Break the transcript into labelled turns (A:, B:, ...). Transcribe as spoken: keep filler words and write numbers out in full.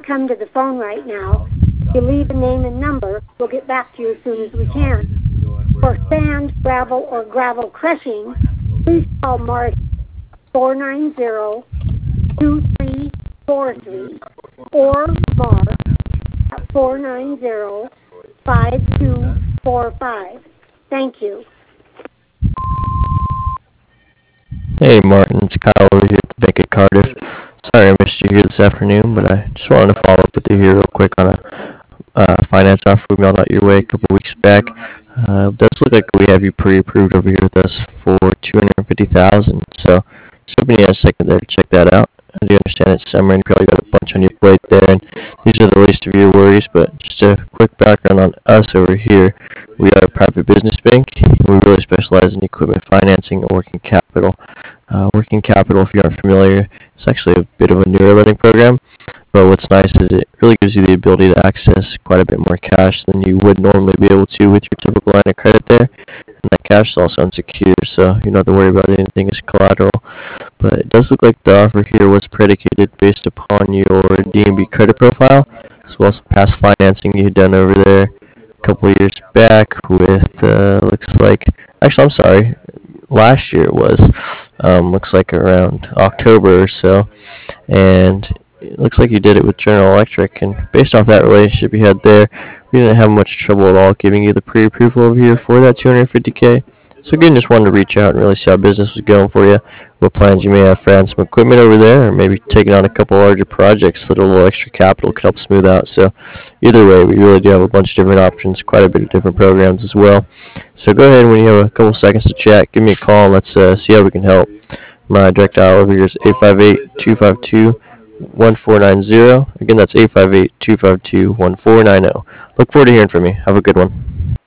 A: come to the phone right now. If you leave a name and number, we'll get back to you as soon as we can. For sand, gravel, or gravel crushing, please call Mark four nine zero, two three four three or Mark at four nine zero, five two four five. Thank you.
B: Hey Martin, it's Kyle over here at the Bank of Cardiff. Sorry I missed you here this afternoon, but I just wanted to follow up with you here real quick on a uh, finance offer we mailed out your way a couple weeks back. Uh, it does look like we have you pre-approved over here with us for two hundred fifty thousand dollars, so just hoping you had a second there to check that out. I do understand it's summer and you probably got a bunch on your plate there, and these are the least of your worries, but just a quick background on us over here. We are a private business bank. We really specialize in equipment financing and working capital. Uh, working capital, if you aren't familiar, it's actually a bit of a newer lending program, but what's nice is it really gives you the ability to access quite a bit more cash than you would normally be able to with your typical line of credit there. And that cash is also unsecured, so you don't have to worry about anything as collateral. But it does look like the offer here was predicated based upon your D and B credit profile, as well as past financing you had done over there a couple of years back with, uh, looks like, actually I'm sorry, last year it was, um, looks like around October or so, and it looks like you did it with General Electric, and based off that relationship you had there, we didn't have much trouble at all giving you the pre-approval over here for that two hundred fifty K. So again, just wanted to reach out and really see how business was going for you, what plans you may have for adding some equipment over there, or maybe taking on a couple larger projects that a little extra capital could help smooth out. So either way, we really do have a bunch of different options, quite a bit of different programs as well. So go ahead, when you have a couple seconds to chat, give me a call and let's uh, see how we can help. My direct dial over here is eight five eight, two five two, one four nine zero. Again, that's eight five eight, two five two, one four nine zero. Look forward to hearing from you. Have a good one.